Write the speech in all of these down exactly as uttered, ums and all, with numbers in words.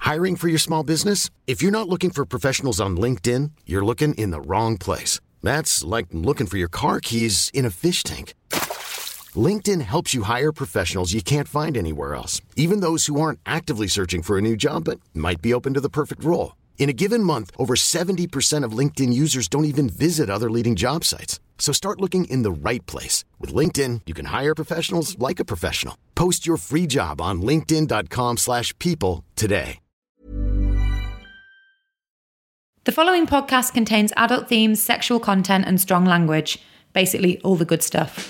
Hiring for your small business? If you're not looking for professionals on LinkedIn, you're looking in the wrong place. That's like looking for your car keys in a fish tank. LinkedIn helps you hire professionals you can't find anywhere else, even those who aren't actively searching for a new job but might be open to the perfect role. In a given month, over seventy percent of LinkedIn users don't even visit other leading job sites. So start looking in the right place. With LinkedIn, you can hire professionals like a professional. Post your free job on linkedin.com slash people today. The following podcast contains adult themes, sexual content, and strong language. Basically, all the good stuff.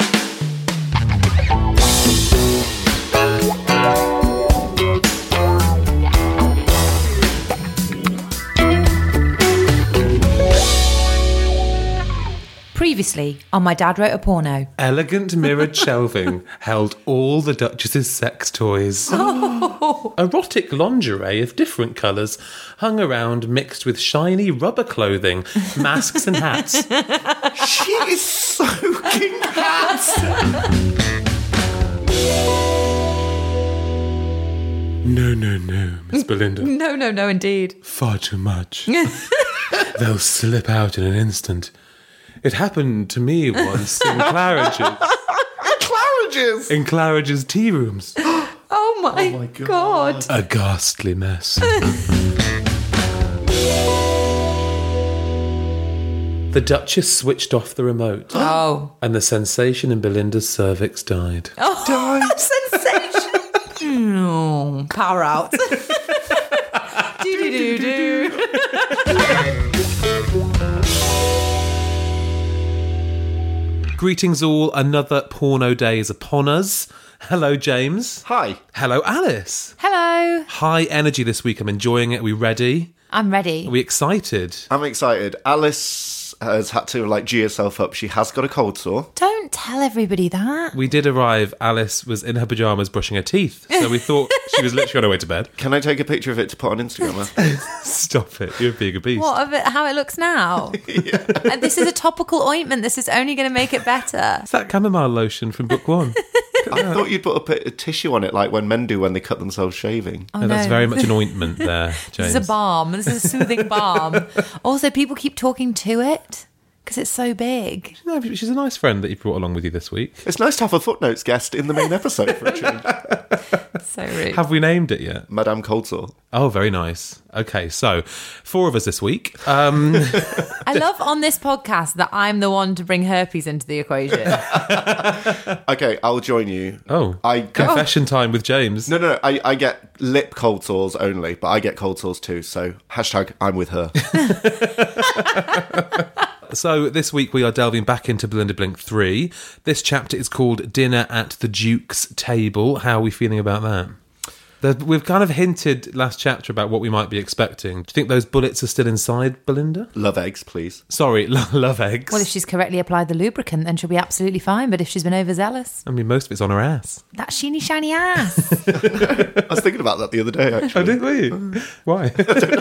Previously, on My Dad Wrote a Porno. Elegant mirrored shelving held all the Duchess's sex toys. Oh. Erotic lingerie of different colours hung around, mixed with shiny rubber clothing, masks and hats. She is soaking hats! No, no, no, Miss Belinda. No, no, no, indeed. Far too much. They'll slip out in an instant. It happened to me once in Claridge's. Claridge's? In Claridge's tea rooms. Oh my, oh my God. God. A ghastly mess. The Duchess switched off the remote. Oh. And the sensation in Belinda's cervix died. Oh, died. Sensation. Oh, power out. Do-do-do-do. Greetings all, another porno day is upon us. Hello, James. Hi. Hello, Alice. Hello. High energy this week, I'm enjoying it. Are we ready? I'm ready. Are we excited? I'm excited. Alice has had to, like, G herself up. She has got a cold sore. Don't tell everybody that. We did arrive. Alice was in her pyjamas brushing her teeth, so we thought she was literally on her way to bed. Can I take a picture of it to put on Instagram? Stop it. You're being a beast. What of it? How it looks now? Yeah. And this is a topical ointment. This is only going to make it better. It's that chamomile lotion from book one. I thought you'd put a bit of tissue on it, like when men do when they cut themselves shaving. Oh, no, no, that's very much an ointment there, James. This is a balm. This is a soothing balm. Also, people keep talking to it because it's so big. No, she's a nice friend that you brought along with you this week. It's nice to have a footnotes guest in the main episode for a change. So rude. Have we named it yet? Madame Coldsore. Oh, very nice. Okay, so four of us this week. Um, I love on this podcast that I'm the one to bring herpes into the equation. Okay, I'll join you. oh, I confession time with James. No, no, no. I, I get lip cold sores only, but I get cold sores too. So hashtag I'm with her. So this week we are delving back into Belinda Blink three. This chapter is called Dinner at the Duke's Table. How are we feeling about that? The, we've kind of hinted last chapter about what we might be expecting. Do you think those bullets are still inside Belinda? Love eggs, please. Sorry, lo- love eggs. Well, if she's correctly applied the lubricant, then she'll be absolutely fine. But if she's been overzealous, I mean, most of it's on her ass. that sheeny shiny ass. I was thinking about that the other day, actually. Oh, did we? Why?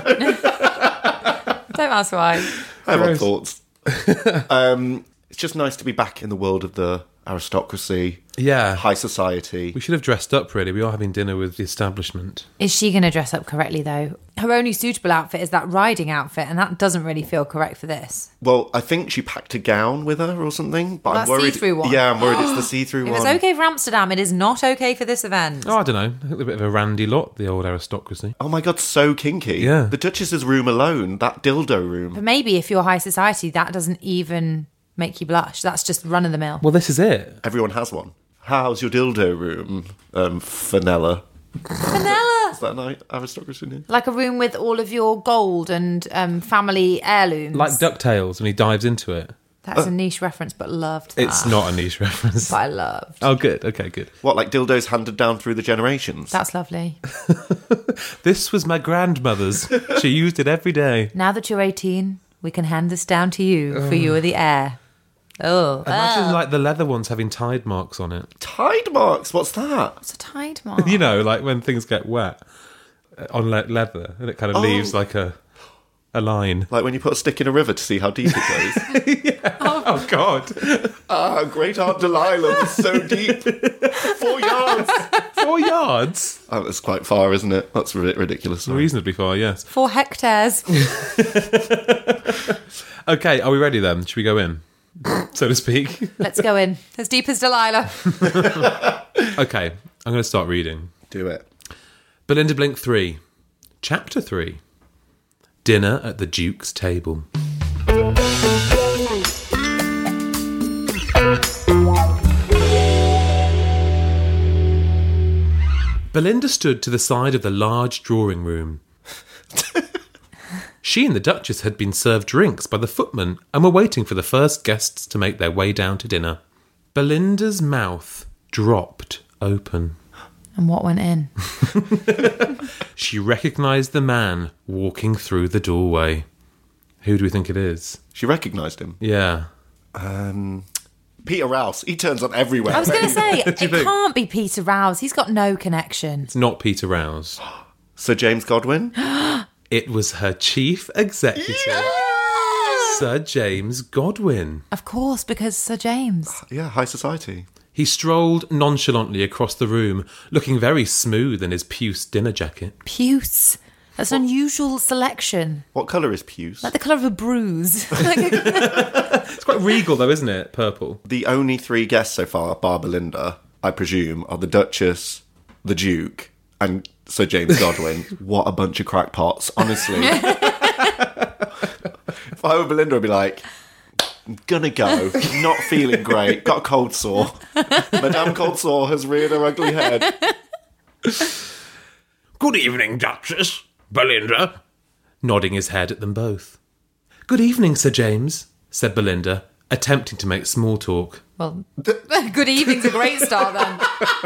Don't ask why. I have Gross. thoughts. um, it's just nice to be back in the world of the aristocracy, Yeah. high society. We should have dressed up, really. We are having dinner with the establishment. Is she going to dress up correctly, though? Her only suitable outfit is that riding outfit, and that doesn't really feel correct for this. Well, I think she packed a gown with her or something, but That I'm worried. see-through one? Yeah, I'm worried it's the see-through If one. it's okay for Amsterdam, it is not okay for this event. Oh, I don't know. I think they're a bit of a randy lot, the old aristocracy. Oh my god, so kinky. Yeah. The Duchess's room alone, that dildo room. But maybe if you're high society, that doesn't even make you blush. That's just run-of-the-mill. Well, this is it. Everyone has one. How's your dildo room, um, Fenella? Vanilla! Is that an aristocracy name? Like a room with all of your gold and um, family heirlooms. Like DuckTales when he dives into it. That's a niche reference, but loved that. It's not a niche reference. But I loved. Oh, good. Okay, good. What, like dildos handed down through the generations? That's lovely. This was my grandmother's. She used it every day. Now that you're eighteen, we can hand this down to you, for you are the heir. Oh. Imagine Ah. like the leather ones having Tide marks on it. Tide marks? What's that? It's a Tide mark. You know, like when things get wet uh, on le- leather and it kind of Oh. leaves like a a line. Like when you put a stick in a river to see how deep it goes? Oh, Oh, God. Ah, Great Aunt Delilah was so deep. Four yards. Four yards? Oh, that's quite far, isn't it? That's ri- ridiculous. Sorry. Reasonably far, yes. Four hectares. Okay, are we ready then? Should we go in, so to speak? Let's go in. As deep as Delilah. Okay, I'm going to start reading. Do it. Belinda Blink three, Chapter three. Dinner at the Duke's table. Belinda stood to the side of the large drawing room. She and the Duchess had been served drinks by the footman and were waiting for the first guests to make their way down to dinner. Belinda's mouth dropped open. And what went in? She recognised the man walking through the doorway. Who do we think it is? She recognised him. Yeah. Um, Peter Rouse. He turns up everywhere. I was going to say, it think? can't be Peter Rouse. He's got no connection. It's not Peter Rouse. Sir James Godwin. It was her chief executive, Sir James Godwin. Of course, because Sir James. Yeah, high society. He strolled nonchalantly across the room, looking very smooth in his puce dinner jacket. Puce. That's an unusual selection. What colour is puce? Like the colour of a bruise. Like a- It's quite regal, though, isn't it? Purple. The only three guests so far, bar Belinda, I presume, are the Duchess, the Duke, and Sir James Godwin. What a bunch of crackpots, honestly. If I were Belinda, I'd be like, I'm gonna go, not feeling great, got a cold sore. Madame Cold Sore has reared her ugly head. Good evening, Duchess. Belinda. Nodding his head at them both. Good evening, Sir James, said Belinda, attempting to make small talk. well, good evening's a great start then.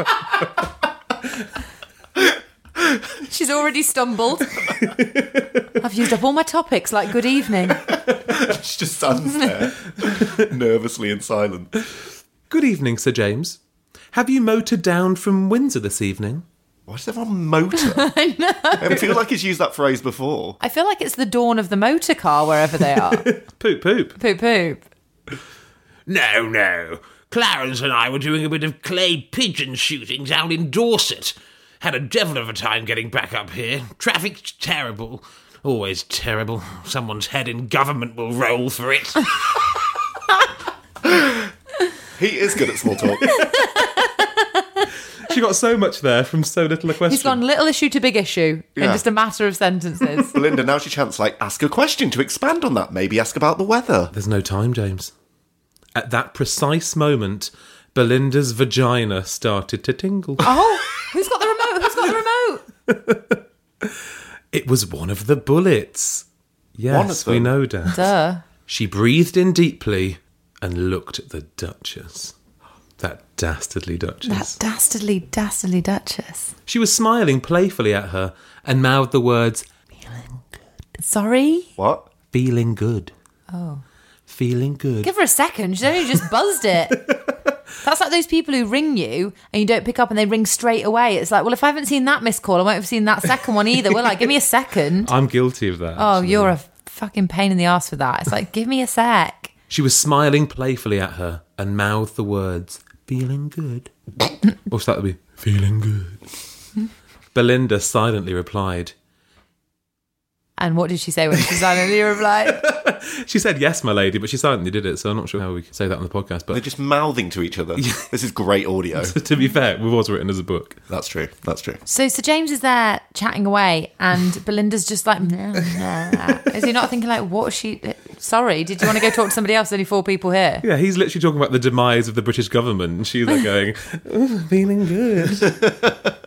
She's already stumbled. I've used up all my topics like good evening. She just stands there, nervously and silent. Good evening, Sir James. Have you motored down from Windsor this evening? Why does everyone motor? I know. I feel like he's used that phrase before. I feel like it's the dawn of the motor car wherever they are. Poop, poop. Poop poop. No, no. Clarence and I were doing a bit of clay pigeon shooting down in Dorset. Had a devil of a time getting back up here. Traffic's terrible. Always terrible. Someone's head in government will roll for it. He is good at small talk. She got so much there from so little a question. He's gone little issue to big issue in Yeah. just a matter of sentences. Belinda, now's your chance, like, ask a question to expand on that. Maybe ask about the weather. There's no time, James. At that precise moment, Belinda's vagina started to tingle. Oh, who's got the remote? Who's got the remote? It was one of the bullets. Yes, One of we them? know, Dad. Duh. She breathed in deeply and looked at the Duchess. That dastardly Duchess. That dastardly, dastardly Duchess. She was smiling playfully at her and mouthed the words, Sorry? What? feeling good. Oh. Feeling good. Give her a second. She's only just buzzed it. That's like those people who ring you and you don't pick up and they ring straight away. It's like, well, if I haven't seen that missed call, I won't have seen that second one either, will I? Give me a second. I'm guilty of that. Oh, actually. you're a fucking pain in the ass for that. It's like, give me a sec. She was smiling playfully at her and mouthed the words, feeling good. Or should that be, feeling good? Belinda silently replied. And what did she say when she silently replied? She said, yes, my lady, but she silently did it, so I'm not sure how we can say that on the podcast. They're But just mouthing to each other. This is great audio. to be fair, it was written as a book. That's true. That's true. So Sir James is there chatting away and Belinda's just like, nah, nah. Is he not thinking like, what was she... Sorry, did you want to go talk to somebody else? There's only four people here. Yeah, he's literally talking about the demise of the British government, and she's like going, oh, feeling good.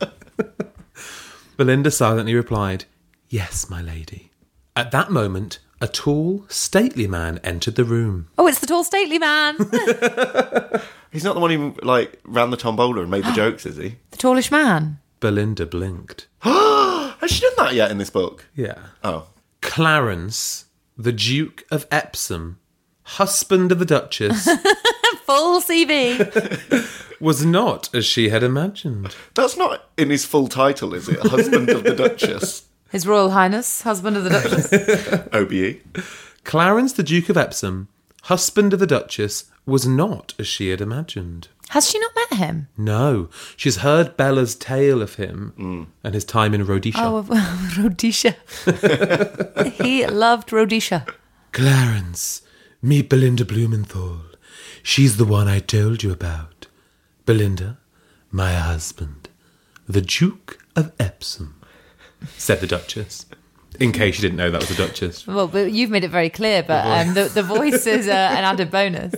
Belinda silently replied, yes, my lady. At that moment, a tall, stately man entered the room. Oh, it's the tall, stately man. He's not the one who, like, ran the tombola and made the jokes, is he? The tallish man. Belinda blinked. Has she done that yet in this book? Yeah. Oh. Clarence, the Duke of Epsom, husband of the Duchess, Full C V. was not as she had imagined. That's not in his full title, is it? Husband of the Duchess. His Royal Highness, husband of the Duchess. O B E. Clarence, the Duke of Epsom, husband of the Duchess was not as she had imagined. Has she not met him? No, she's heard Bella's tale of him and his time in Rhodesia. Oh, Rhodesia. He loved Rhodesia. Clarence, meet Belinda Blumenthal. She's the one I told you about. Belinda, my husband, the Duke of Epsom, said the Duchess. In case you didn't know that was the Duchess. Well, but you've made it very clear, but the voice, um, the, the voice is uh, an added bonus.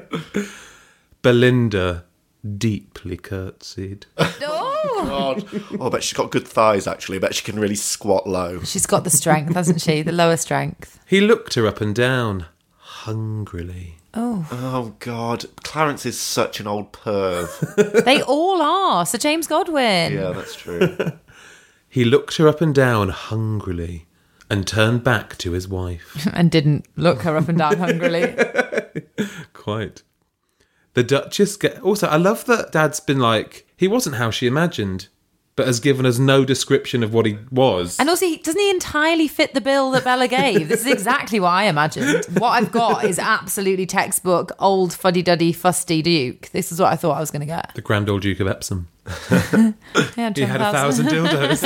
Belinda deeply curtsied. Oh! God. Oh, I bet she's got good thighs, actually. I bet she can really squat low. She's got the strength, hasn't she? The lower strength. He looked her up and down, hungrily. Oh. Oh, God. Clarence is such an old perv. They all are. Sir James Godwin. Yeah, that's true. He looked her up and down hungrily and turned back to his wife. And didn't look her up and down hungrily. Quite. The Duchess... Get, also, I love that Dad's been like, he wasn't how she imagined, but has given us no description of what he was. And also, he, doesn't he entirely fit the bill that Bella gave? This is exactly what I imagined. What I've got is absolutely textbook, old fuddy-duddy, fusty Duke. This is what I thought I was going to get. The Grand Old Duke of Epsom. Yeah, He had a thousand dildos.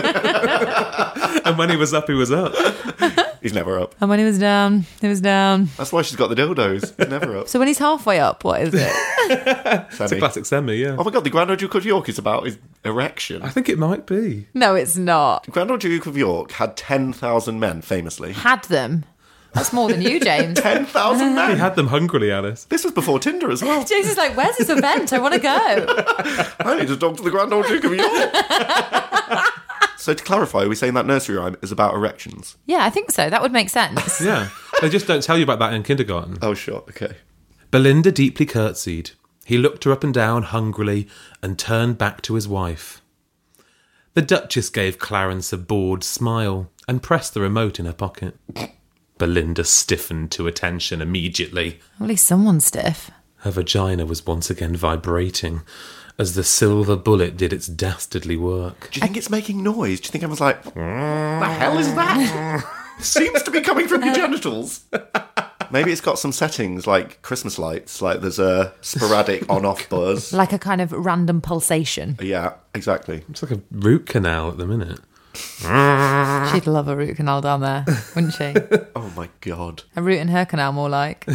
And when he was up, he was up. He's never up. And when he was down, he was down. That's why she's got the dildos. He's never up. So when he's halfway up, what is it? It's a classic semi, yeah. Oh my God, the Grand Old Duke of York is about his erection. I think it might be. No, it's not. The Grand Old Duke of York had ten thousand men, famously. Had them. That's more than you, James. ten thousand men? He had them hungrily, Alice. This was before Tinder as well. James is like, where's this event? I want to go. I need to talk to the Grand Old Duke of York. So to clarify, are we saying that nursery rhyme is about erections? Yeah, I think so. That would make sense. Yeah. They just don't tell you about that in kindergarten. Oh, sure, okay. Belinda deeply curtsied. He looked her up and down hungrily and turned back to his wife. The Duchess gave Clarence a bored smile and pressed the remote in her pocket. Belinda stiffened to attention immediately. At least someone's stiff. Her vagina was once again vibrating as the silver bullet did its dastardly work. Do you think it's making noise? Do you think everyone's like, the hell is that? Seems to be coming from your genitals. Maybe it's got some settings like Christmas lights, like there's a sporadic on-off buzz. Like a kind of random pulsation. Yeah, exactly. It's like a root canal at the minute. She'd love a root canal down there, wouldn't she? Oh my God. A root in her canal, more like.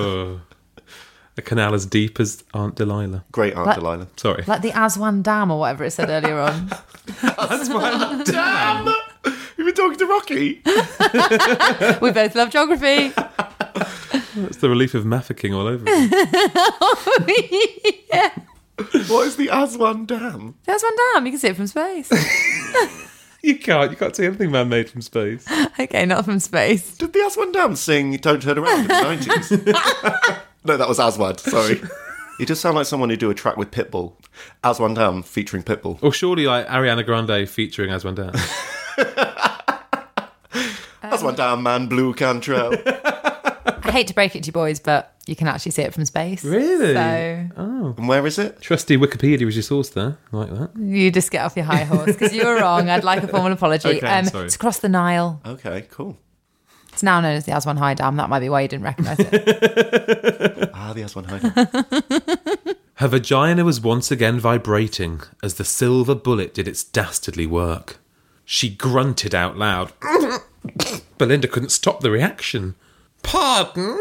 A canal as deep as Aunt Delilah. Great Aunt Like- Delilah. Sorry. Like the Aswan Dam or whatever it said earlier on. Damn! You've been talking to Rocky? We both love geography. It's the relief of Mafeking all over again. Yeah. What is the Aswan Dam? The Aswan Dam, you can see it from space. You can't. You can't see anything man-made from space. Okay, not from space. Did the Aswan Dam sing Don't Turn Around in the nineties? No, that was Aswad, sorry. He does sound like someone who'd do a track with Pitbull. Aswan Dam featuring Pitbull. Or surely like Ariana Grande featuring Aswan Dam. Aswan Dam, man, blue Cantrell. I hate to break it to you boys, but you can actually see it from space. Really? So And where is it? Trusty Wikipedia was your source there. I like that. you just get off your high horse because you were wrong. I'd like a formal apology. Okay, I'm um, sorry. it's across the Nile. Okay, cool. It's now known as the Aswan High Dam. That might be why you didn't recognise it. Ah, the Aswan High Dam. Her vagina was once again vibrating as the silver bullet did its dastardly work. She grunted out loud. Belinda couldn't stop the reaction. Pardon?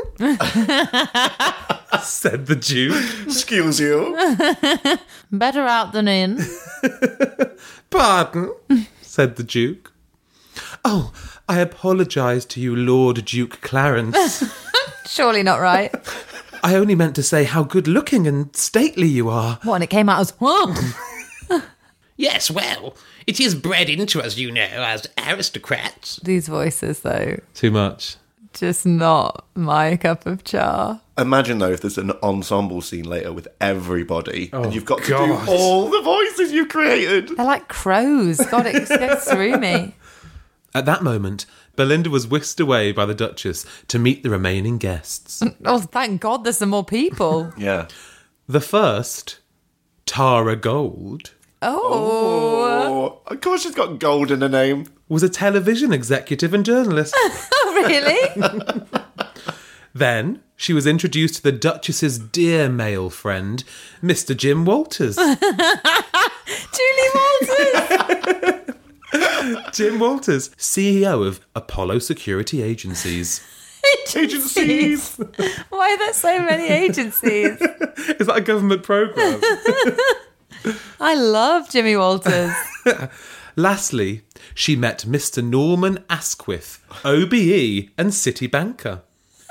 Said the Duke. Excuse you. Better out than in. Pardon? Said the Duke. Oh, I apologise to you, Lord Duke Clarence. Surely not right. I only meant to say how good-looking and stately you are. What, and it came out as, whoa. Yes, well, it is bred into us, you know, as aristocrats. These voices, though, Too much. just not my cup of char. Imagine, though, if there's an ensemble scene later with everybody and you've got to God. do all the voices you've created. They're like crows. God, it gets through me. At that moment, Belinda was whisked away by the Duchess to meet the remaining guests. Oh, thank God there's some more people. Yeah. The first, Tara Gold, Oh. Oh, of course she's got gold in her name. was a television executive and journalist. Really? Then she was introduced to the Duchess's dear male friend, Mister Jim Walters. Julie Walters! Jim Walters, C E O of Apollo Security Agencies. Agencies. Why are there so many agencies? Is that a government programme? I love Jimmy Walters. Lastly, she met Mister Norman Asquith, O B E and city banker.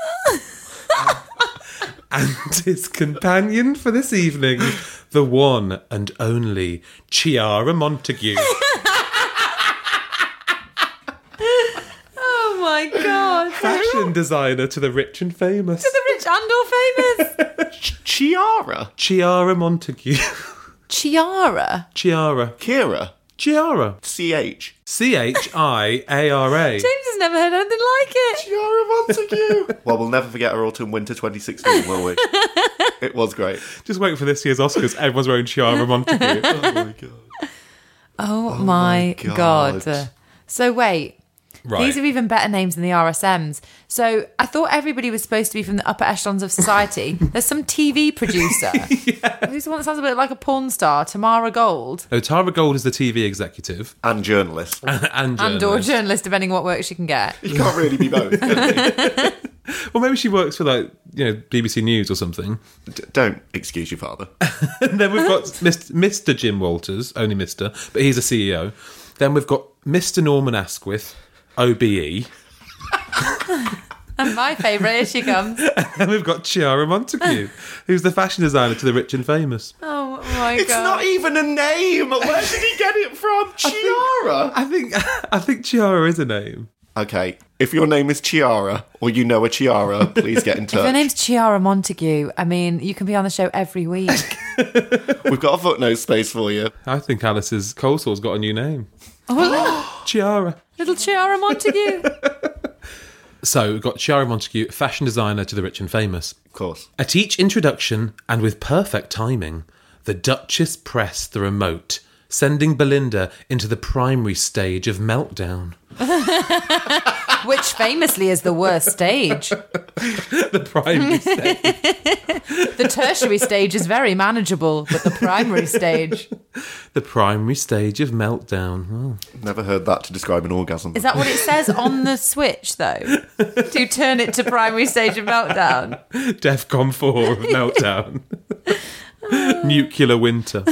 And his companion for this evening, the one and only Chiara Montague. Oh my God. Fashion designer to the rich and famous. The rich and or famous. Chiara. Chiara Montague. Chiara. Chiara. Kira. Chiara. C H. C H I A R A. James has never heard anything like it. Chiara Montague. Well, we'll never forget her autumn winter twenty sixteen, will we? It was great. Just wait for this year's Oscars. Everyone's wearing Chiara Montague. Oh my god. Oh, my, my God. God. So wait. Right. These are even better names than the R S Ms. So I thought everybody was supposed to be from the upper echelons of society. There's some T V producer. yeah. Who's the one that sounds a bit like a porn star? Tamara Gold. Oh, Tara Gold is the T V executive. And journalist. and And or journalist. journalist, depending what work she can get. You can't really be both, can you? Or maybe she works for, like, you know, B B C News or something. D- don't excuse your father. And then we've got Mister Jim Walters, only Mister, but he's a C E O. Then we've got Mister Norman Asquith, O B E. And my favourite, here she comes. And we've got Chiara Montague, who's the fashion designer to the rich and famous. Oh my It's God. not even a name. Where did he get it from? Chiara. I think I think Chiara is a name. Okay, if your name is Chiara or you know a Chiara, please get in If your touch. name's Chiara Montague, I mean, you can be on the show every week. We've got a footnote space for you. I think Alice's coleslaw's got a new name. Oh, Chiara. little Chiara Montague. So we've got Chiara Montague, fashion designer to the rich and famous. Of course. At each introduction, and with perfect timing, the Duchess pressed the remote, sending Belinda into the primary stage of meltdown. Which famously is the worst stage. The primary stage. The tertiary stage is very manageable, but the primary stage. The primary stage of meltdown. Oh. Never heard that to describe an orgasm. Is that what it says on the switch, though? Do you turn it to primary stage of meltdown? DEFCON four of meltdown. Nuclear winter.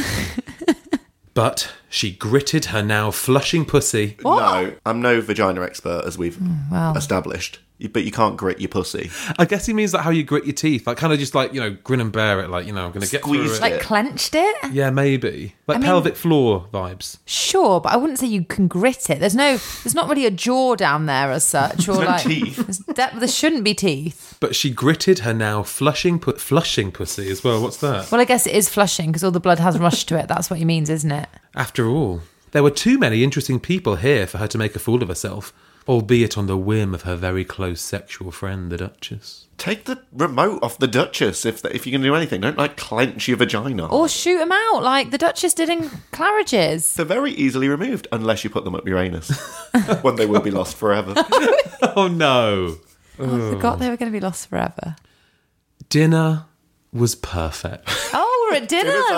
But she gritted her now flushing pussy. No, I'm no vagina expert, as we've wow. established. You- But you can't grit your pussy. I guess he means like how you grit your teeth, like kind of just like, you know, grin and bear it, like, you know, I'm going to get through Squeeze it. Like Yeah. clenched it? Yeah, maybe like I mean- pelvic floor vibes. Sure, but I wouldn't say you can grit it. There's no, there's not really a jaw down there as such, or no like teeth. there's de- there shouldn't be teeth. But she gritted her now flushing pu- flushing pussy as well. What's that? Well, I guess it is flushing because all the blood has rushed to it. That's what he means, isn't it? After all, there were too many interesting people here for her to make a fool of herself, albeit on the whim of her very close sexual friend, the Duchess. Take the remote off the Duchess if if you can do anything. Don't, like, clench your vagina. Or shoot them out like the Duchess did in Claridge's. They're very easily removed, unless you put them up your anus, when they will be lost forever. Oh no! Oh, I forgot they were going to be lost forever. Dinner was perfect. Oh, we're at dinner. It's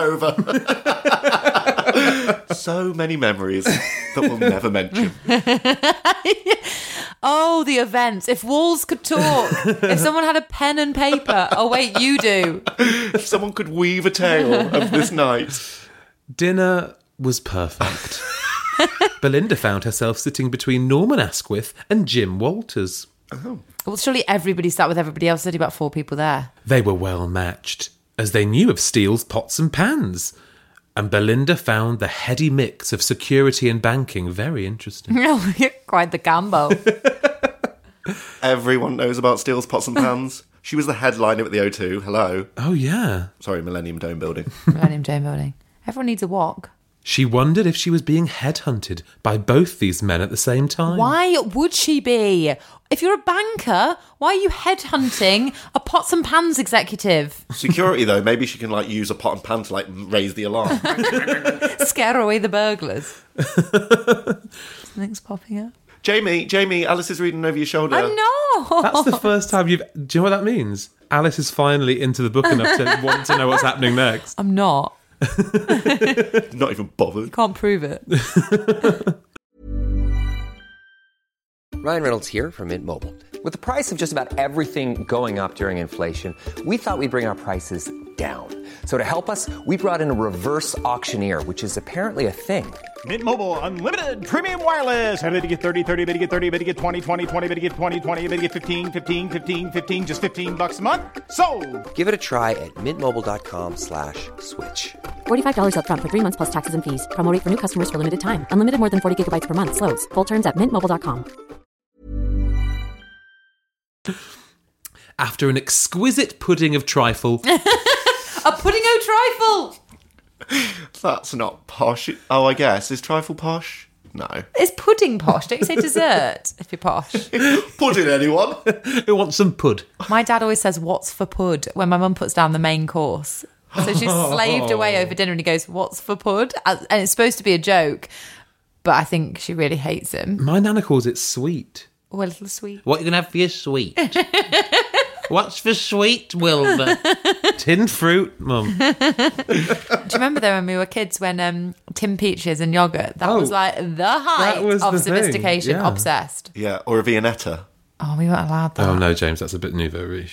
over. So many memories that we'll never mention. Oh, the events. If walls could talk. If someone had a pen and paper. Oh, wait, you do. If someone could weave a tale of this night. Dinner was perfect. Belinda found herself sitting between Norman Asquith and Jim Walters. Well, surely everybody sat with everybody else. There's only about four people there. They were well matched, as they knew of Steele's pots and pans. And Belinda found the heady mix of security and banking very interesting. Oh, quite the gambo. Everyone knows about Steele's Pots and Pans. She was the headliner at the O two. Hello. Oh, yeah. Sorry, Millennium Dome building. Millennium Dome building. Everyone needs a walk. She wondered if she was being headhunted by both these men at the same time. Why would she be? If you're a banker, why are you headhunting a pots and pans executive? Security, though, maybe she can, like, use a pot and pan to, like, raise the alarm. Scare away the burglars. Something's popping up. Jamie, Jamie, Alice is reading over your shoulder. I'm not. That's the first time you've... Do you know what that means? Alice is finally into the book enough to want to know what's happening next. I'm not. Not even bothered. Can't prove it. Ryan Reynolds here from Mint Mobile. With the price of just about everything going up during inflation, we thought we'd bring our prices down. So to help us, we brought in a reverse auctioneer, which is apparently a thing. Mint Mobile Unlimited Premium Wireless. How to get thirty, thirty, how to get thirty, how to get twenty, twenty, twenty, how to get twenty, twenty, how to get fifteen, fifteen, fifteen, fifteen, just fifteen bucks a month? Sold! Give it a try at mintmobile.com slash switch. forty-five dollars up front for three months plus taxes and fees. Promo rate for new customers for limited time. Unlimited more than forty gigabytes per month. Slows full terms at mint mobile dot com. After an exquisite pudding of trifle... A pudding o' trifle. That's not posh. Oh, I guess. Is trifle posh? No. It's pudding posh. Don't you say dessert if you're posh? Pudding, anyone? Who wants some pud? My dad always says, "What's for pud?" when my mum puts down the main course. So she's slaved away over dinner and he goes, "What's for pud?" And it's supposed to be a joke, but I think she really hates him. My nana calls it sweet. Oh, a little sweet. What are you going to have for your sweet? What's for sweet, Wilbur? Tin fruit, Mum. Do you remember though when we were kids when um, tin peaches and yogurt, that Oh, was like the height was of the thing, sophistication, yeah. obsessed. Yeah, or a Viennetta. Oh, we weren't allowed that. Oh, no, James, that's a bit nouveau riche.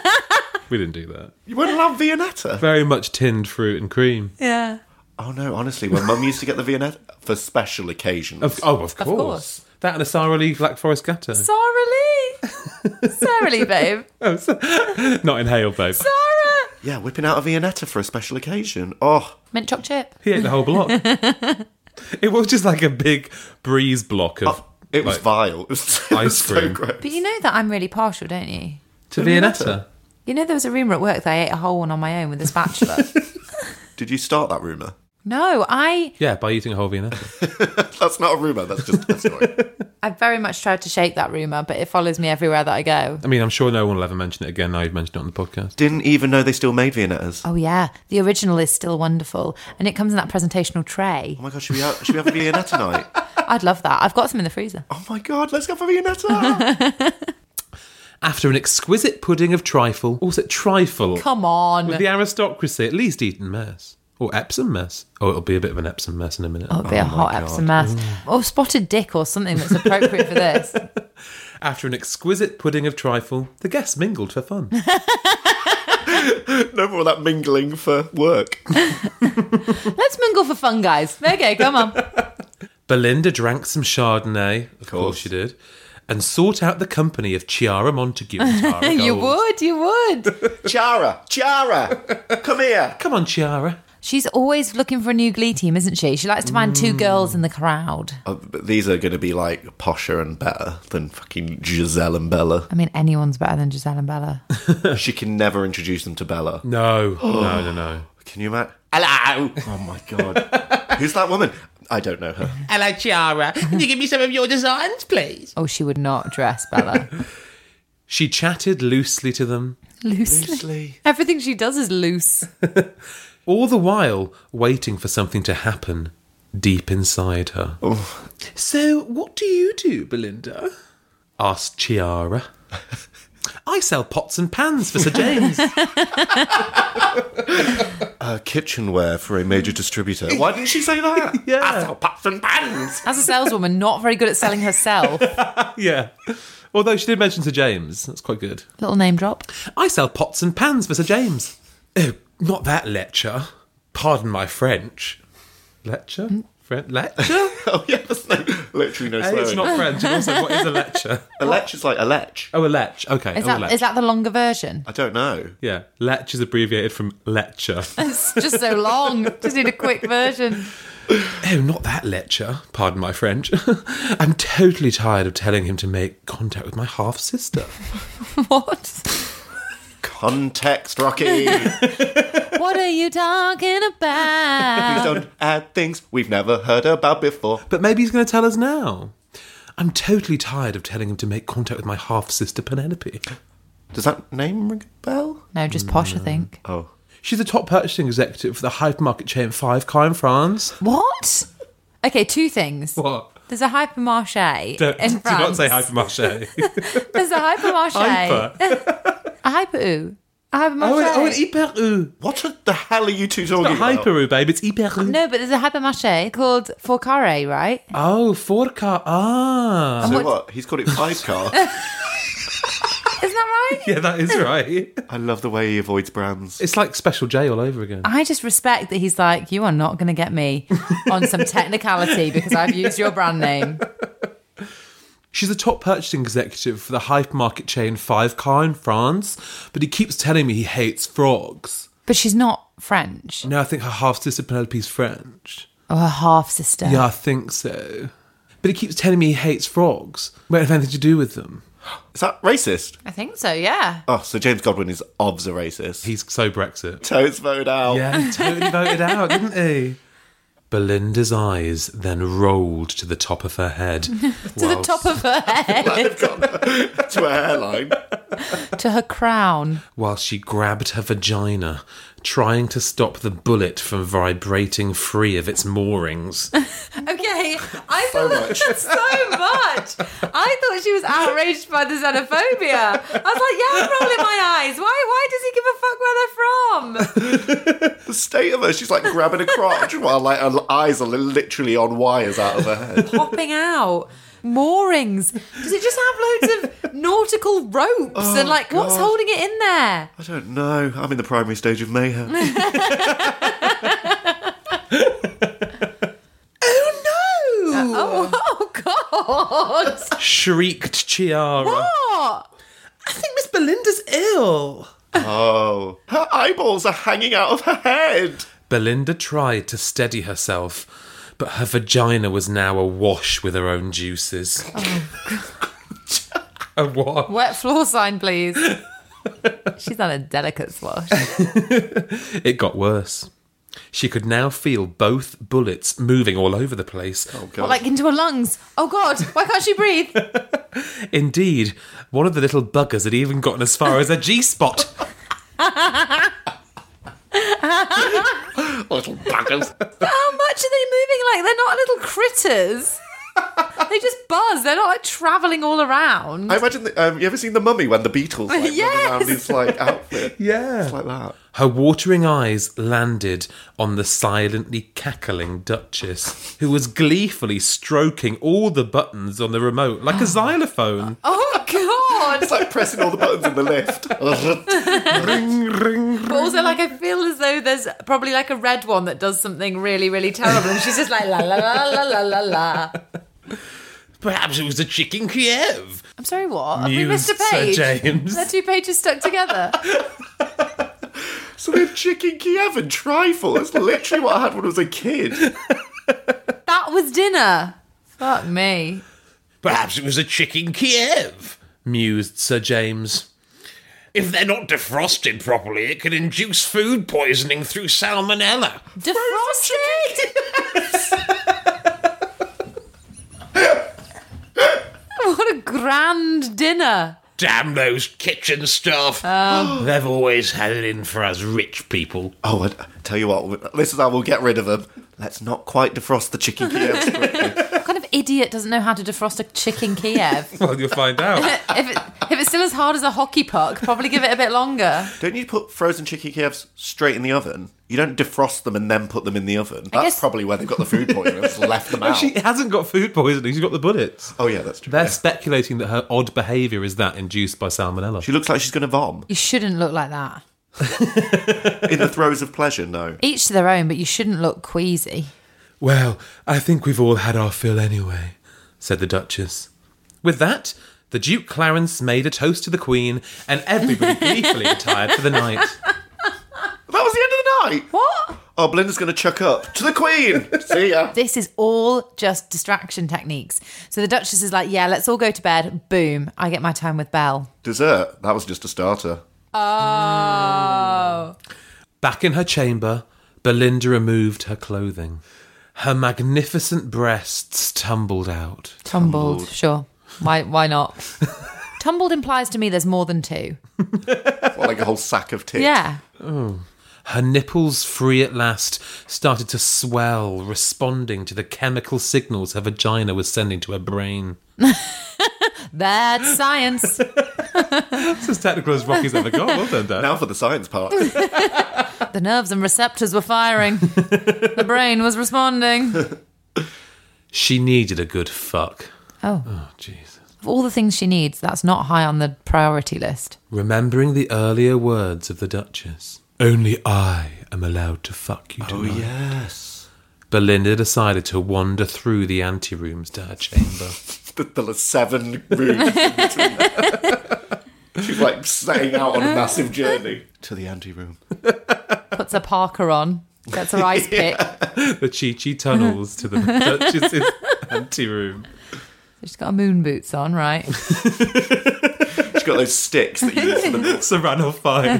We didn't do that. You wouldn't love Viennetta? Very much tinned fruit and cream. Yeah. Oh, no, honestly, when Mum used to get the Viennetta for special occasions. Of, oh, of course. course. That and a Sara Lee Black Forest Gatto. Sarah Lee. Sarah Lee, babe. Oh, so- not inhale, babe. Sarah. Yeah, whipping out a Viennetta for a special occasion. Oh, Mint choc chip. He ate the whole block. It was just like a big breeze block of oh it was like, vile. It was, it ice was so cream. gross. But you know that I'm really partial, don't you? to Viennetta. You know there was a rumour at work that I ate a whole one on my own with a spatula. Did you start that rumour? No, I Yeah, by eating a whole Viennetta. That's not a rumour, that's just a story. I very much tried to shake that rumour, but it follows me everywhere that I go. I mean, I'm sure no one will ever mention it again now you've mentioned it on the podcast. Didn't even know they still made Viennettas. Oh yeah, the original is still wonderful, and it comes in that presentational tray. Oh my god, should we have, should we have a Viennetta night? I'd love that. I've got some in the freezer. Oh my god, let's go for Viennetta! After an exquisite pudding of trifle, also trifle, Come on. with the aristocracy, at least Eton mess. Or Epsom mess. Oh, it'll be a bit of an Epsom mess in a minute. Oh, it'd be a hot Epsom mess. Or spotted dick or something that's appropriate for this. After an exquisite pudding of trifle, the guests mingled for fun. No more of that mingling for work. Let's mingle for fun, guys. Okay, come on. Belinda drank some Chardonnay, of course. course she did, and sought out the company of Chiara Montague and Tara Gold. You would, you would. Chiara, Chiara, come here. Come on, Chiara. She's always looking for a new Glee team, isn't she? She likes to find two girls in the crowd. Oh, but these are going to be like posher and better than fucking Giselle and Bella. I mean, anyone's better than Giselle and Bella. She can never introduce them to Bella. No, no, no, no. Can you imagine? Hello! Oh my god. Who's that woman? I don't know her. Hello, Chiara. Can you give me some of your designs, please? Oh, she would not dress Bella. She chatted loosely to them, Loosely. Loosely. Everything she does is loose. all the while waiting for something to happen deep inside her. Oh. So, what do you do, Belinda? Asked Chiara. I sell pots and pans for Sir James. Uh, kitchenware for a major distributor. Why didn't she say that? Yeah. I sell pots and pans. As a saleswoman, not very good at selling herself. Yeah. Although she did mention Sir James. That's quite good. Little name drop. I sell pots and pans for Sir James. Oh, not that lecture. Pardon my French. Lecture? French? Lecture? Oh, yeah, there's no, literally no Hey, swearing. it's not French. And also, what is a lecture? A lech is like a lech. Oh, a lech. Okay. Is oh, a that lech. is that the longer version? I don't know. Yeah. Lech is abbreviated from lecture. It's just so long. Just need a quick version. Oh, not that lecture. Pardon my French. I'm totally tired of telling him to make contact with my half-sister. What? Context, Rocky. What are you talking Please about? don't add things we've never heard about before. But maybe he's going to tell us now. I'm totally tired of telling him to make contact with my half-sister Penelope. Does that name ring a bell? No, just posh, I think. Oh. She's the top purchasing executive for the hypermarket chain Five Car in France. What? Okay, two things. What? There's a hypermarché Don't, in do France. not say hypermarché. There's a hypermarché. Hyper. A hyper-oo. A hypermarché. Oh, an, oh, an hyper-oo. What the hell are you two talking Not about? hyper-oo, babe. It's hyper-oo. No, but there's a hypermarché called Four Carré, right? Oh, four car. Ah. So what- what? He's called it five car. Isn't that right? Yeah, that is right. I love the way he avoids brands. It's like Special J all over again. I just respect that he's like, you are not going to get me on some technicality because I've used your brand name. She's a top purchasing executive for the hypermarket chain Five Car in France, but he keeps telling me he hates frogs. But she's not French. No, I think her half-sister Penelope's French. Or her half-sister. Yeah, I think so. But he keeps telling me he hates frogs. We don't have anything to do with them. Is that racist? I think so, yeah. Oh, so James Godwin is obs a racist. He's so Brexit. Totes vote out. Yeah, he totally voted out, didn't he? Belinda's eyes then rolled to the top of her head. To the top of her head. To a hairline. To her crown. While she grabbed her vagina, trying to stop the bullet from vibrating free of its moorings. Okay, I So thought much. so much. I thought she was outraged by the xenophobia. I was like, yeah, I'm rolling my eyes. Why? Why does he give a fuck where they're from? The state of her, she's like grabbing a crotch while like her eyes are literally on wires out of her head. Popping out. Moorings. Does it just have loads of nautical ropes? Oh, and like, what's God. holding it in there? I don't know. I'm in the primary stage of mayhem. Oh, oh God. Shrieked Chiara. What? I think Miss Belinda's ill. Oh. Her eyeballs are hanging out of her head. Belinda tried to steady herself, but her vagina was now awash with her own juices. A what? Wet floor sign, please. She's on a delicate swash. It got worse. She could now feel both bullets moving all over the place. Oh, God. What, like into her lungs? Oh, God. Why can't she breathe? Indeed, one of the little buggers had even gotten as far as a G-spot. Little buggers. How much are they moving? Like, they're not little critters. They just buzz. They're not like travelling all around. I imagine, the, um, you ever seen The Mummy when the Beatles like, run Yes. around his like outfit? Yeah. It's like that. Her watering eyes landed on the silently cackling Duchess, who was gleefully stroking all the buttons on the remote like a xylophone. Oh, God. It's like pressing all the buttons in the lift. Ring, ring, But also, like, I feel as though there's probably like a red one that does something really, really terrible. And she's just like, la, la, la, la, la, la, la. Perhaps it was the chicken Kiev. I'm sorry, what? Have we Mused missed a Sir page? James. They're two pages stuck together. So we have chicken Kiev and trifle. That's literally what I had when I was a kid. That was dinner. Fuck me. Perhaps it was a chicken Kiev. mused Sir James. If they're not defrosted properly, it can induce food poisoning through salmonella. Defrosted! What a grand dinner. Damn those kitchen staff. They've always had it in for us rich people. Oh, I tell you what, this is how we'll get rid of them. Let's not quite defrost the chicken Kiev quickly. What kind of idiot doesn't know how to defrost a chicken Kiev? Well, you'll find out. if, it, if it's still as hard as a hockey puck, probably give it a bit longer. Don't you put frozen chicken Kievs straight in the oven? You don't defrost them and then put them in the oven. That's guess- probably where they've got the food poisoning. Just left them out. She hasn't got food poisoning, she's got the bullets. Oh, yeah, that's true. They're speculating that her odd behaviour is that induced by salmonella. She looks like she's going to vom. You shouldn't look like that. In the throes of pleasure, no. Each to their own, but you shouldn't look queasy. Well, I think we've all had our fill anyway, said the Duchess. With that, the Duke Clarence made a toast to the Queen, and everybody gleefully retired for the night. That was the end of the night. What? Oh, Belinda's going to chuck up. To the Queen. See ya. This is all just distraction techniques. So the Duchess is like, yeah, let's all go to bed. Boom. I get my time with Belle. Dessert. That was just a starter. Oh. Back in her chamber, Belinda removed her clothing. Her magnificent breasts tumbled out. Tumbled, sure. Why Why not? Tumbled implies to me there's more than two. What, like a whole sack of tits? Yeah. Her nipples, free at last, started to swell, responding to the chemical signals her vagina was sending to her brain. That's science. It's as technical as Rocky's ever got. Well done, Dad. Now for the science part. The nerves and receptors were firing. The brain was responding. She needed a good fuck. Oh. Oh, Jesus. Of all the things she needs, that's not high on the priority list. Remembering the earlier words of the Duchess. Only I am allowed to fuck you Oh, tonight. yes. Belinda decided to wander through the anterooms to her chamber. There are seven rooms. She's like setting out on a massive journey to the anteroom. Puts a parka on, gets her ice pick. The Chi-Chi tunnels to the Duchess's anteroom. She's got her moon boots on, right? She's got those sticks that you use for the Serrano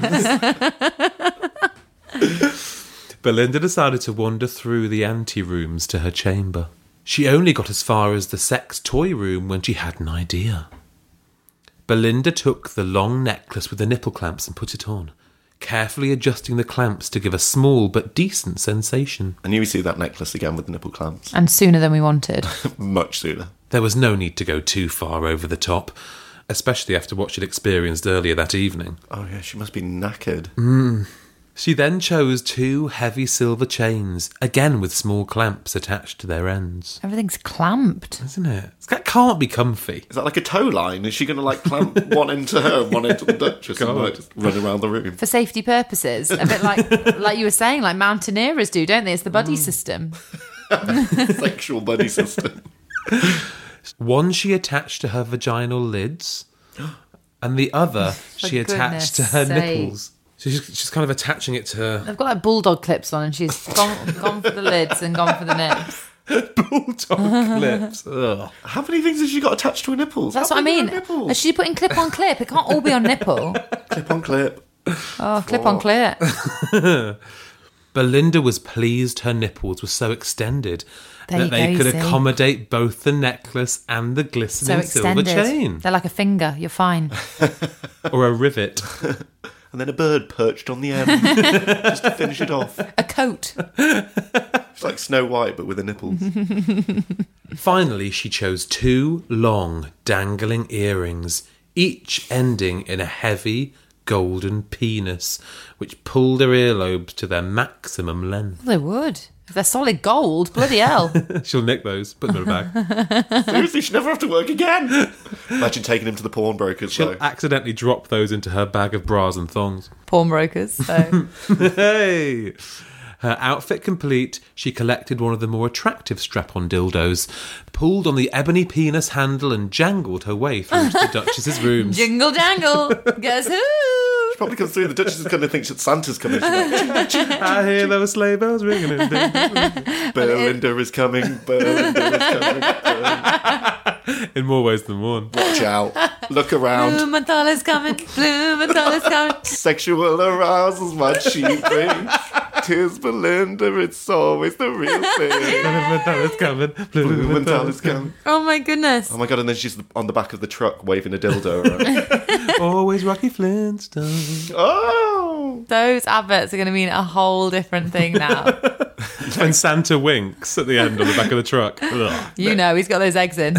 Fives. Belinda decided to wander through the anterooms to her chamber. She only got as far as the sex toy room when she had an idea. Belinda took the long necklace with the nipple clamps and put it on, carefully adjusting the clamps to give a small but decent sensation. I knew we see that necklace again with the nipple clamps. And sooner than we wanted. Much sooner. There was no need to go too far over the top, especially after what she'd experienced earlier that evening. Oh, yeah, she must be knackered. Mm. She then chose two heavy silver chains, again with small clamps attached to their ends. Everything's clamped. Isn't it? That can't be comfy. Is that like a tow line? Is she going to like clamp one into her and one into the Duchess and like just run around the room? For safety purposes. A bit like like you were saying, like mountaineerers do, don't they? It's the buddy system. Sexual buddy system. One she attached to her vaginal lids, and the other she attached to her goodness sake. nipples. So she's, she's kind of attaching it to her They've got like bulldog clips on and she's gone, gone for the lids and gone for the nips. bulldog clips. Ugh. How many things has she got attached to her nipples? That's How what I big are mean. her nipples? Is she putting clip on clip? It can't all be on nipple. Clip on clip. Oh, clip on clip. Belinda was pleased her nipples were so extended There that you they go, could you see. accommodate both the necklace and the So glistening silver extended. chain. They're like a finger. You're fine. Or a rivet. And then a bird perched on the end just to finish it off. A coat. It's like Snow White, but with the nipples. Finally, she chose two long, dangling earrings, each ending in a heavy, golden penis, which pulled her earlobes to their maximum length. They would. If they're solid gold, bloody hell. She'll nick those, put them in her bag. Seriously, she'll never have to work again. Imagine taking him to the pawnbrokers, She'll though. accidentally drop those into her bag of bras and thongs. Pawnbrokers. So. Hey! Her outfit complete, she collected one of the more attractive strap-on dildos, pulled on the ebony penis handle and jangled her way through to the Duchess's rooms. Jingle jangle. Guess who? She probably comes through. The Duchess is going to think that Santa's coming. She's like, I hear those sleigh bells ringing. In Belinda is coming. Belinda is coming. In more ways than one. Watch out. Look around. Blumenthal is coming. Blumenthal is coming. Sexual arousal's what she brings. Tis Belinda, it's always the real thing. Blumenthal is coming. Blumenthal is coming. Oh my goodness. Oh my god, and then she's on the back of the truck waving a dildo around. Always Rocky Flintstone. Oh! Those adverts are going to mean a whole different thing now. And Santa winks at the end on the back of the truck. Ugh. You know, he's got those eggs in.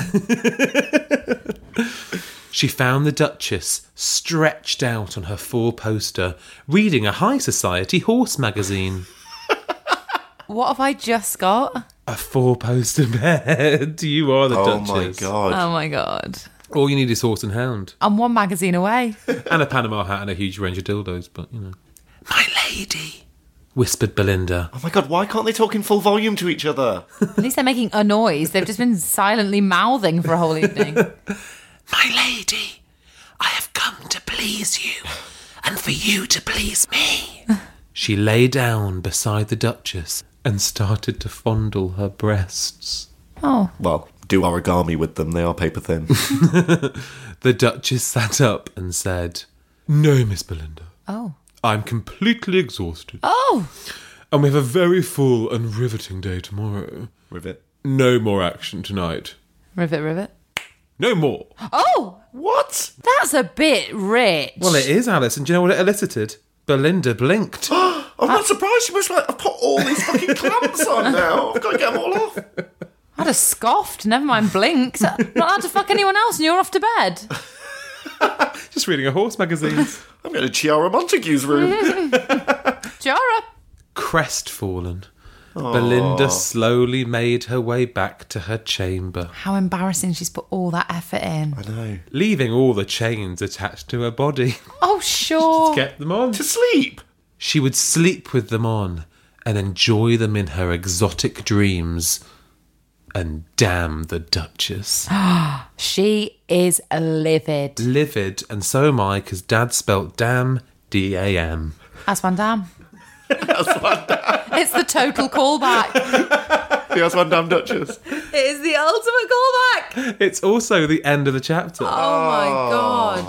She found the Duchess stretched out on her four-poster, reading a high society horse magazine. What have I just got? A four-poster bed. You are the Oh Duchess. my god. Oh my God. All you need is Horse and Hound. I'm one magazine away. And a Panama hat and a huge range of dildos, but, you know. My lady, whispered Belinda. Oh my god, why can't they talk in full volume to each other? At least they're making a noise. They've just been silently mouthing for a whole evening. My lady, I have come to please you, and for you to please me. She lay down beside the Duchess and started to fondle her breasts. Oh. Well, do origami with them, they are paper thin. The Duchess sat up and said, No, Miss Belinda. Oh. I'm completely exhausted. Oh. And we have a very full and riveting day tomorrow. Rivet. No more action tonight. Rivet, rivet. No more. Oh. What? That's a bit rich. Well, it is, Alice. And do you know what it elicited? Belinda blinked. I'm not surprised. She was like, I've put all these fucking clamps on now. I've got to get them all off. I'd have scoffed, never mind blinked. Not allowed to fuck anyone else and you're off to bed. Just reading a horse magazine. I'm going to Chiara Montague's room. Chiara. Crestfallen, Belinda slowly made her way back to her chamber, How embarrassing she's put all that effort in. I know. leaving all the chains attached to her body. Oh, sure. Kept them on. To sleep. She would sleep with them on and enjoy them in her exotic dreams. And damn the Duchess. She is livid. Livid, and so am I, because Dad spelt damn D A M. As Van Damme. It's the total callback. The As Van Damme Duchess. It is the ultimate callback. It's also the end of the chapter. Oh my god.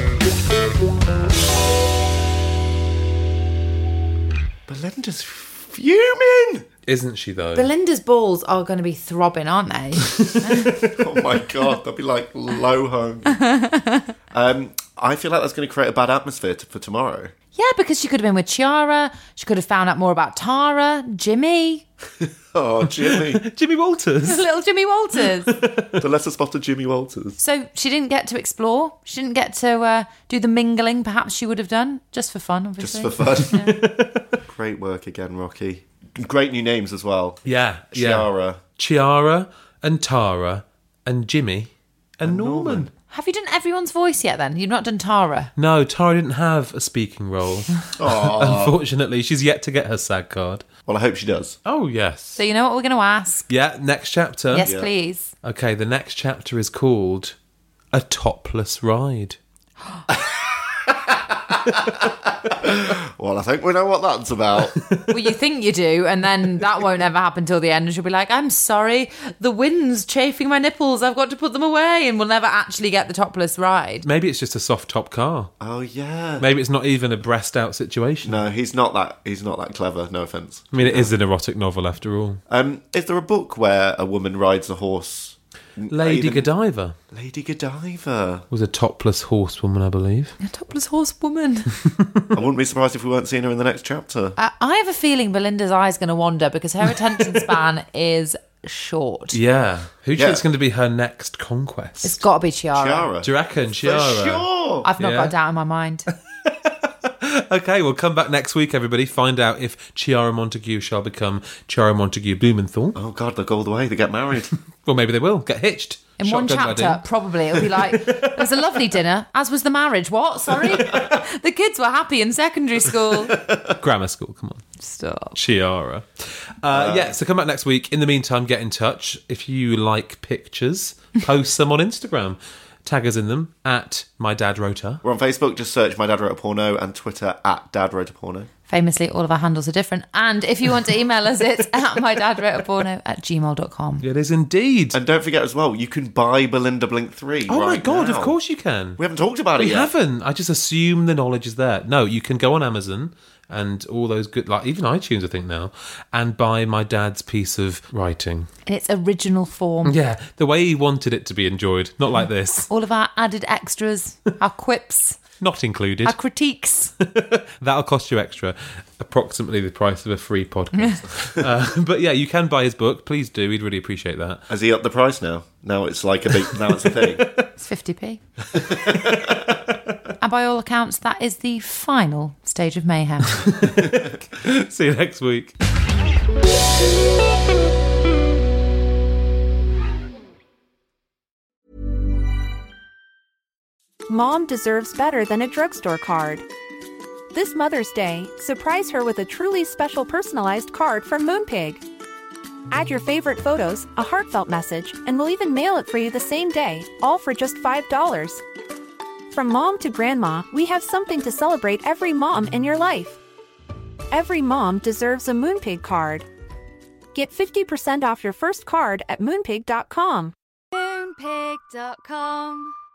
Belinda's fuming. Isn't she, though? Belinda's balls are going to be throbbing, aren't they? Oh my god, they'll be like low hung. um, I feel like that's going to create a bad atmosphere to, for tomorrow. Yeah, because she could have been with Chiara. She could have found out more about Tara, Jimmy, Oh, Jimmy. Jimmy Walters. little Jimmy Walters. The lesser spotted Jimmy Walters. So she didn't get to explore. She didn't get to uh, do the mingling perhaps she would have done, just for fun, obviously. Just for fun. Great work again, Rocky. Great new names as well. Yeah, yeah. Chiara. Chiara and Tara and Jimmy and, And Norman. Norman. Have you done everyone's voice yet then? You've not done Tara? No, Tara didn't have a speaking role. Aw. Unfortunately, she's yet to get her SAG card. Well, I hope she does. Oh, yes. So you know what we're going to ask? Yeah, next chapter. Yes, please. Okay, the next chapter is called A Topless Ride. Well, I think we know what that's about. Well, you think you do, and then that won't ever happen till the end, and she'll be like, I'm sorry, the wind's chafing my nipples, I've got to put them away, and we'll never actually get the topless ride. Maybe it's just a soft top car. Oh, yeah. Maybe it's not even a breast out situation. No, he's not that. He's not that clever. No offense. I mean, it is an erotic novel after all. Um, is there a book where a woman rides a horse? Lady Even- Godiva Lady Godiva. was a topless horsewoman, I believe. A topless horsewoman. I wouldn't be surprised if we weren't seeing her in the next chapter. I, I have a feeling Belinda's eye's going to wander because her attention span is short. Yeah. Who do you Yeah. think's going to be her next conquest? It's got to be Chiara. Chiara. Do you reckon, For Chiara? sure. I've not Yeah. got a doubt in my mind. Okay, we'll come back next week, everybody. Find out if Chiara Montague shall become Chiara Montague Blumenthal. Oh, God, they'll go all the way. They get married. Or maybe they will get hitched. In one Shotgun chapter, wedding. probably, it'll be like, it was a lovely dinner, as was the marriage. What? Sorry? The kids were happy in secondary school. Grammar school, come on. Stop. Chiara. Uh, yeah, so come back next week. In the meantime, get in touch. If you like pictures, post them on Instagram. Tag us in them at My Dad Wrote Her. We're on Facebook. Just search My Dad Wrote a Porno, and Twitter at Dad Wrote a Porno. Famously, all of our handles are different. And if you want to email us, it's at my dad wrote a porno at gmail dot com. It is indeed. And don't forget as well, you can buy Belinda Blink three. oh my right God, now. of course you can. We haven't talked about We it yet. haven't. I just assume the knowledge is there. No, you can go on Amazon and all those good, like even iTunes, I think now, and buy my dad's piece of writing. In its original form. Yeah, the way he wanted it to be enjoyed, not like this. All of our added extras, our quips, Not included. our critiques. That'll cost you extra, approximately the price of a free podcast. uh, but yeah, you can buy his book. Please do. We'd really appreciate that. Has he upped the price now? Now it's like a big. Now it's a thing. It's fifty p. And by all accounts, that is the final stage of mayhem. See you next week. Mom deserves better than a drugstore card. This Mother's Day, surprise her with a truly special personalized card from Moonpig. Add your favorite photos, a heartfelt message, and we'll even mail it for you the same day, all for just five dollars. From mom to grandma, we have something to celebrate every mom in your life. Every mom deserves a Moonpig card. Get fifty percent off your first card at moonpig dot com. Moonpig dot com